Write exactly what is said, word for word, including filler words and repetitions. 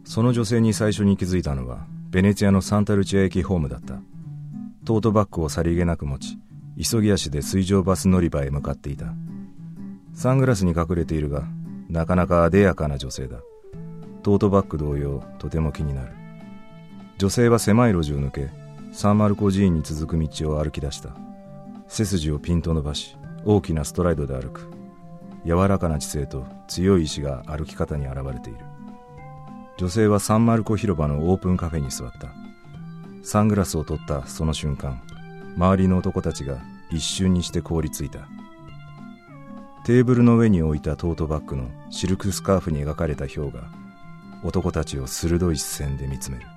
その女性に最初に気づいたのはベネツィアのサンタルチア駅ホームだった。トートバッグをさりげなく持ち、急ぎ足で水上バス乗り場へ向かっていた。サングラスに隠れているが、なかなか艶やかな女性だ。トートバッグ同様、とても気になる。女性は狭い路地を抜け、サンマルコ寺院に続く道を歩き出した。背筋をピンと伸ばし、大きなストライドで歩く。柔らかな知性と強い意志が歩き方に現れている。女性はサンマルコ広場のオープンカフェに座った。サングラスを取ったその瞬間、周りの男たちが一瞬にして凍りついた。テーブルの上に置いたトートバッグのシルクスカーフに描かれたヒョウが男たちを鋭い視線で見つめる。